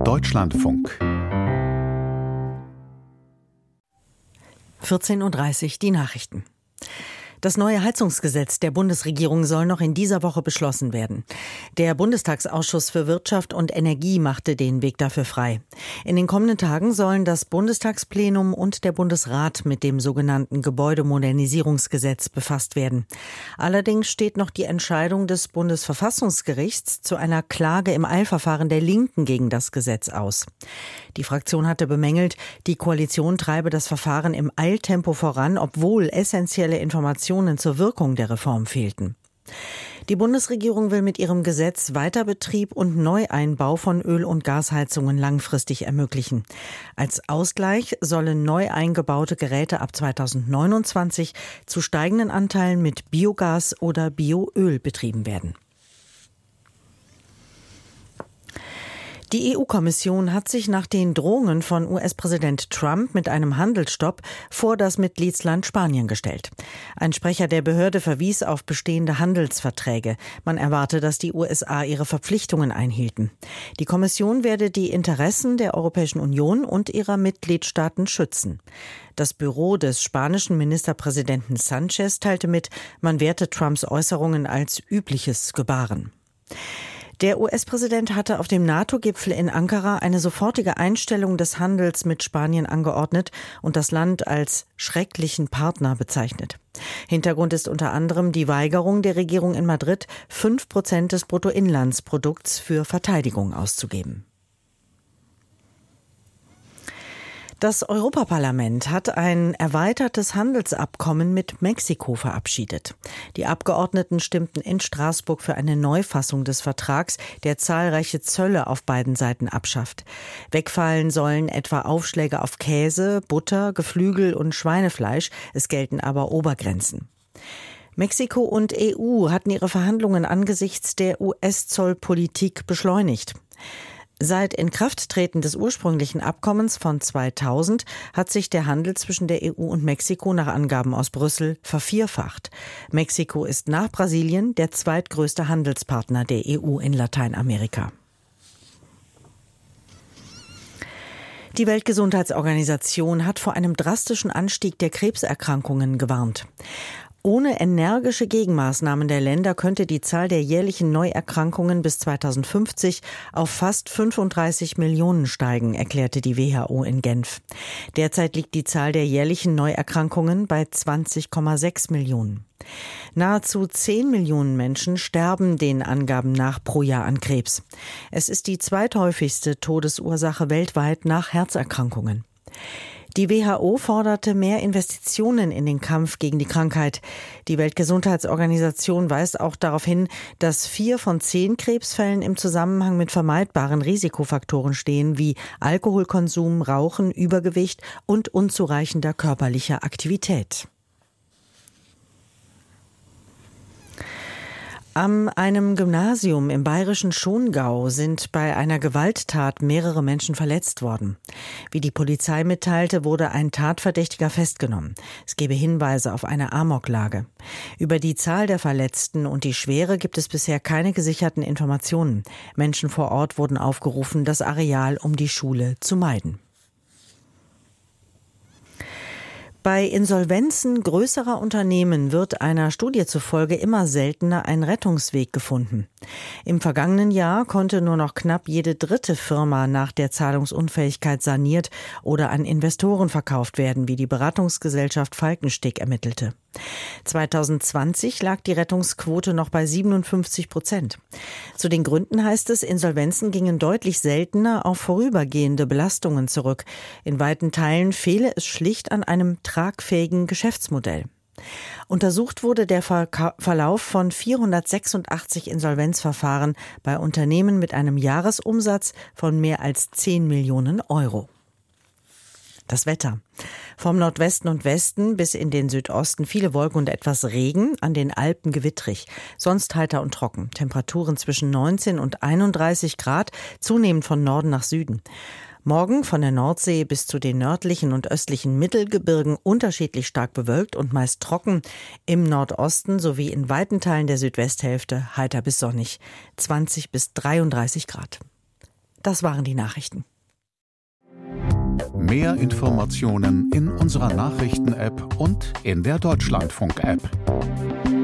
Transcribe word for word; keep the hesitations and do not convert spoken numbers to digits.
Deutschlandfunk. vierzehn Uhr dreißig, die Nachrichten. Das neue Heizungsgesetz der Bundesregierung soll noch in dieser Woche beschlossen werden. Der Bundestagsausschuss für Wirtschaft und Energie machte den Weg dafür frei. In den kommenden Tagen sollen das Bundestagsplenum und der Bundesrat mit dem sogenannten Gebäudemodernisierungsgesetz befasst werden. Allerdings steht noch die Entscheidung des Bundesverfassungsgerichts zu einer Klage im Eilverfahren der Linken gegen das Gesetz aus. Die Fraktion hatte bemängelt, die Koalition treibe das Verfahren im Eiltempo voran, obwohl essentielle Informationen zur Wirkung der Reform fehlten. Die Bundesregierung will mit ihrem Gesetz Weiterbetrieb und Neueinbau von Öl- und Gasheizungen langfristig ermöglichen. Als Ausgleich sollen neu eingebaute Geräte ab zweitausendneunundzwanzig zu steigenden Anteilen mit Biogas oder Bioöl betrieben werden. Die E U-Kommission hat sich nach den Drohungen von U S-Präsident Trump mit einem Handelsstopp vor das Mitgliedsland Spanien gestellt. Ein Sprecher der Behörde verwies auf bestehende Handelsverträge. Man erwarte, dass die U S A ihre Verpflichtungen einhielten. Die Kommission werde die Interessen der Europäischen Union und ihrer Mitgliedstaaten schützen. Das Büro des spanischen Ministerpräsidenten Sánchez teilte mit, man werte Trumps Äußerungen als übliches Gebaren. Der U S-Präsident hatte auf dem NATO-Gipfel in Ankara eine sofortige Einstellung des Handels mit Spanien angeordnet und das Land als schrecklichen Partner bezeichnet. Hintergrund ist unter anderem die Weigerung der Regierung in Madrid, fünf Prozent des Bruttoinlandsprodukts für Verteidigung auszugeben. Das Europaparlament hat ein erweitertes Handelsabkommen mit Mexiko verabschiedet. Die Abgeordneten stimmten in Straßburg für eine Neufassung des Vertrags, der zahlreiche Zölle auf beiden Seiten abschafft. Wegfallen sollen etwa Aufschläge auf Käse, Butter, Geflügel und Schweinefleisch. Es gelten aber Obergrenzen. Mexiko und E U hatten ihre Verhandlungen angesichts der U S-Zollpolitik beschleunigt. Seit Inkrafttreten des ursprünglichen Abkommens von zweitausend hat sich der Handel zwischen der E U und Mexiko nach Angaben aus Brüssel vervierfacht. Mexiko ist nach Brasilien der zweitgrößte Handelspartner der E U in Lateinamerika. Die Weltgesundheitsorganisation hat vor einem drastischen Anstieg der Krebserkrankungen gewarnt. Ohne energische Gegenmaßnahmen der Länder könnte die Zahl der jährlichen Neuerkrankungen bis zweitausendfünfzig auf fast fünfunddreißig Millionen steigen, erklärte die W H O in Genf. Derzeit liegt die Zahl der jährlichen Neuerkrankungen bei zwanzig Komma sechs Millionen. Nahezu zehn Millionen Menschen sterben den Angaben nach pro Jahr an Krebs. Es ist die zweithäufigste Todesursache weltweit nach Herzerkrankungen. Die W H O forderte mehr Investitionen in den Kampf gegen die Krankheit. Die Weltgesundheitsorganisation weist auch darauf hin, dass vier von zehn Krebsfällen im Zusammenhang mit vermeidbaren Risikofaktoren stehen, wie Alkoholkonsum, Rauchen, Übergewicht und unzureichender körperlicher Aktivität. An einem Gymnasium im bayerischen Schongau sind bei einer Gewalttat mehrere Menschen verletzt worden. Wie die Polizei mitteilte, wurde ein Tatverdächtiger festgenommen. Es gebe Hinweise auf eine Amoklage. Über die Zahl der Verletzten und die Schwere gibt es bisher keine gesicherten Informationen. Menschen vor Ort wurden aufgerufen, das Areal um die Schule zu meiden. Bei Insolvenzen größerer Unternehmen wird einer Studie zufolge immer seltener ein Rettungsweg gefunden. Im vergangenen Jahr konnte nur noch knapp jede dritte Firma nach der Zahlungsunfähigkeit saniert oder an Investoren verkauft werden, wie die Beratungsgesellschaft Falkensteg ermittelte. zweitausendzwanzig lag die Rettungsquote noch bei siebenundfünfzig Prozent. Zu den Gründen heißt es, Insolvenzen gingen deutlich seltener auf vorübergehende Belastungen zurück. In weiten Teilen fehle es schlicht an einem tragfähigen Geschäftsmodell. Untersucht wurde der Verka- Verlauf von vierhundertsechsundachtzig Insolvenzverfahren bei Unternehmen mit einem Jahresumsatz von mehr als zehn Millionen Euro. Das Wetter. Vom Nordwesten und Westen bis in den Südosten viele Wolken und etwas Regen, an den Alpen gewittrig. Sonst heiter und trocken. Temperaturen zwischen neunzehn und einunddreißig Grad, zunehmend von Norden nach Süden. Morgen von der Nordsee bis zu den nördlichen und östlichen Mittelgebirgen unterschiedlich stark bewölkt und meist trocken. Im Nordosten sowie in weiten Teilen der Südwesthälfte heiter bis sonnig. zwanzig bis dreiunddreißig Grad. Das waren die Nachrichten. Mehr Informationen in unserer Nachrichten-App und in der Deutschlandfunk-App.